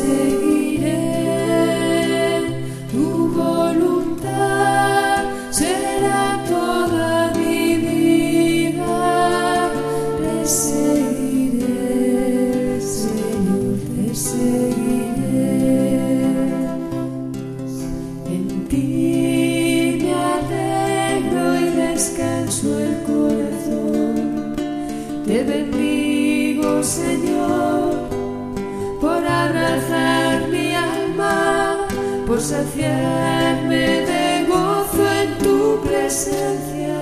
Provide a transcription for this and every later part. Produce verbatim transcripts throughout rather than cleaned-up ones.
seguiré, tu voluntad será toda mi vida. Te seguiré, Señor, te seguiré. En ti me alegro y descanso el corazón. Te bendigo, Señor, por abrazar mi alma, por saciarme de gozo en tu presencia,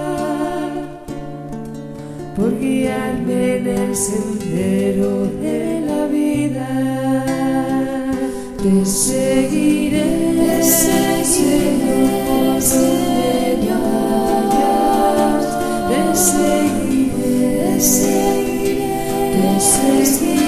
por guiarme en el sendero de la vida. Te seguiré, te seguiré, Señor, te seguiré, te seguiré, te seguiré.